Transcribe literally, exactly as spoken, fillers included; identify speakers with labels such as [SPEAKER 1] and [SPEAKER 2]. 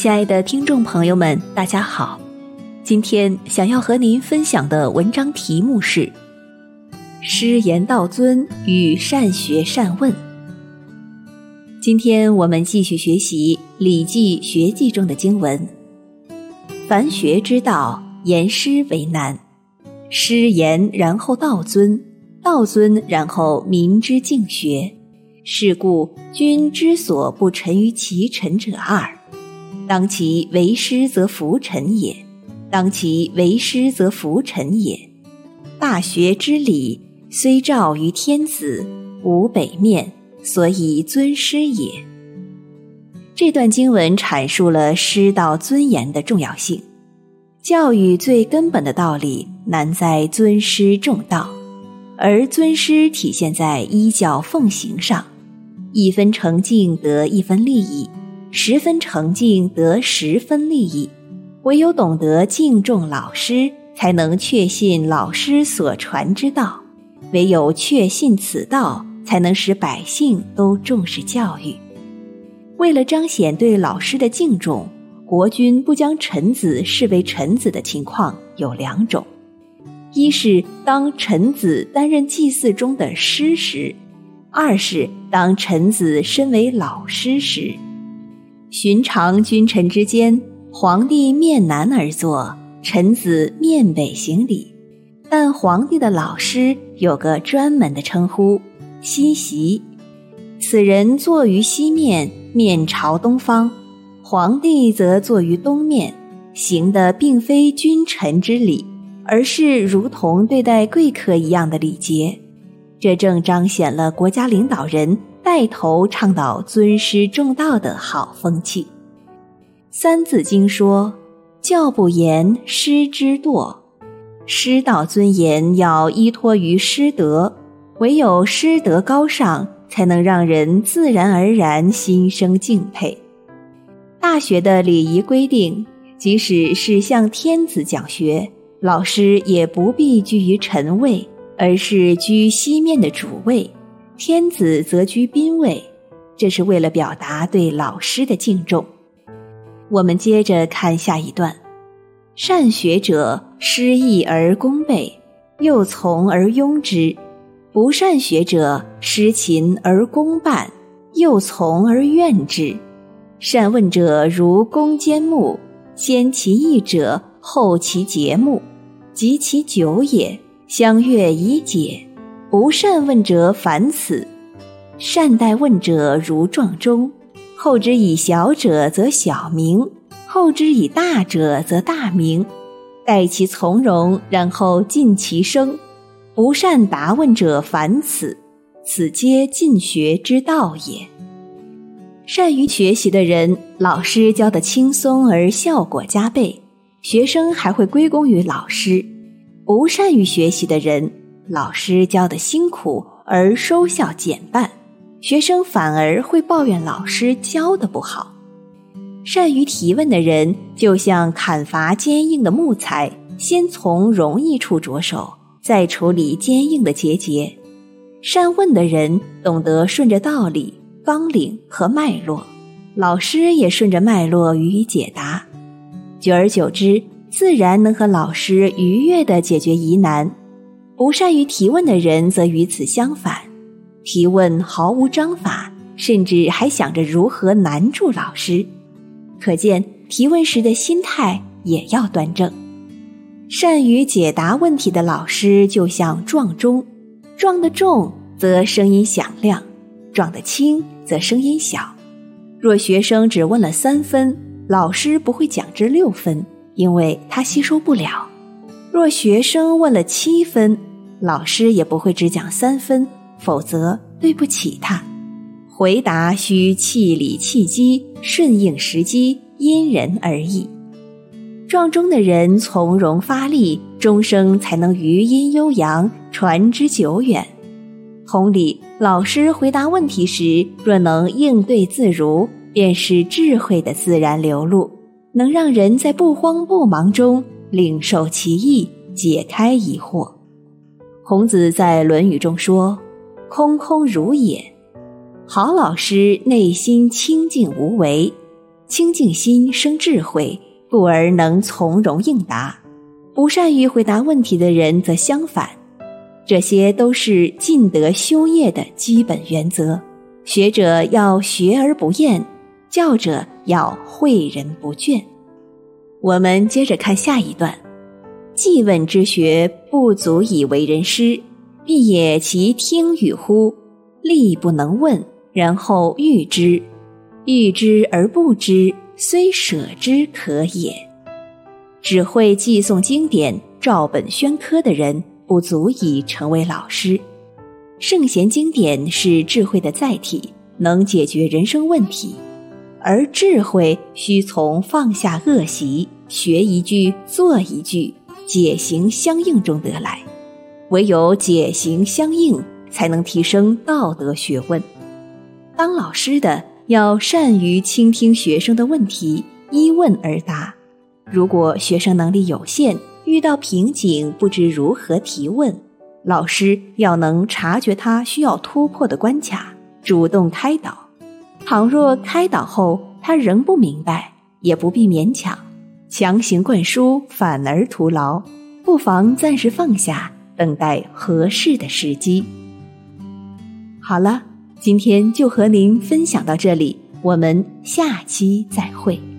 [SPEAKER 1] 亲爱的听众朋友们，大家好，今天想要和您分享的文章题目是师言道尊与善学善问。今天我们继续学习《礼记·学记》中的经文：凡学之道，言师为难，师言然后道尊，道尊然后民之敬学。是故君之所不臣于其臣者二，当其为师则服臣也，当其为师则服臣也。大学之礼，虽照于天子，无北面，所以尊师也。这段经文阐述了师道尊严的重要性。教育最根本的道理难在尊师重道，而尊师体现在依教奉行上。一分诚敬得一分利益，十分诚敬得十分利益。唯有懂得敬重老师，才能确信老师所传之道。唯有确信此道，才能使百姓都重视教育。为了彰显对老师的敬重，国君不将臣子视为臣子的情况有两种：一是当臣子担任祭祀中的师时，二是当臣子身为老师时。寻常君臣之间，皇帝面南而坐，臣子面北行礼，但皇帝的老师有个专门的称呼，西席。此人坐于西面，面朝东方，皇帝则坐于东面，行的并非君臣之礼，而是如同对待贵客一样的礼节。这正彰显了国家领导人带头倡导尊师重道的好风气。三字经说：教不严，师之惰。师道尊严要依托于师德，唯有师德高尚，才能让人自然而然心生敬佩。大学的礼仪规定，即使是向天子讲学，老师也不必居于臣位，而是居西面的主位，天子则居宾位，这是为了表达对老师的敬重。我们接着看下一段：善学者，师义而恭备，又从而拥之；不善学者，师勤而恭办，又从而怨之。善问者如弓箭木，先其义者，后其节目，及其久也，相悦以解。不善问者反此。善待问者如撞钟，后之以小者则小名，后之以大者则大名。待其从容，然后尽其声。不善答问者反此，此皆尽学之道也。善于学习的人，老师教得轻松而效果加倍，学生还会归功于老师。不善于学习的人，老师教得辛苦而收效减半，学生反而会抱怨老师教得不好。善于提问的人，就像砍伐坚硬的木材，先从容易处着手，再处理坚硬的结节。善问的人懂得顺着道理、纲领和脉络，老师也顺着脉络予以解答。久而久之，自然能和老师愉悦地解决疑难。不善于提问的人则与此相反，提问毫无章法，甚至还想着如何难住老师。可见提问时的心态也要端正。善于解答问题的老师就像撞钟，撞得重则声音响亮，撞得轻则声音小。若学生只问了三分，老师不会讲至六分，因为他吸收不了。若学生问了七分，老师也不会只讲三分，否则对不起他。回答需气理气机，顺应时机，因人而异。撞钟的人从容发力，钟声才能余音悠扬，传之久远。同理，老师回答问题时，若能应对自如，便是智慧的自然流露，能让人在不慌不忙中领受其意，解开疑惑。孔子在《论语》中说：空空如也。好老师内心清净无为， 清净心生智慧，故而能从容应答；不善于回答问题的人则相反。这些都是尽德修业的基本原则。学者要学而不厌，教者要诲人不倦。我们接着看下一段。记问之学不足以为人师，必也其听与乎？力不能问，然后喻之。喻之而不知，虽舍之可也。只会记诵经典、照本宣科的人，不足以成为老师。圣贤经典是智慧的载体，能解决人生问题，而智慧需从放下恶习，学一句做一句，解行相应中得来。唯有解行相应，才能提升道德学问。当老师的要善于倾听学生的问题，依问而答。如果学生能力有限，遇到瓶颈不知如何提问，老师要能察觉他需要突破的关卡，主动开导。倘若开导后他仍不明白，也不必勉强，强行灌输反而徒劳，不妨暂时放下，等待合适的时机。好了，今天就和您分享到这里，我们下期再会。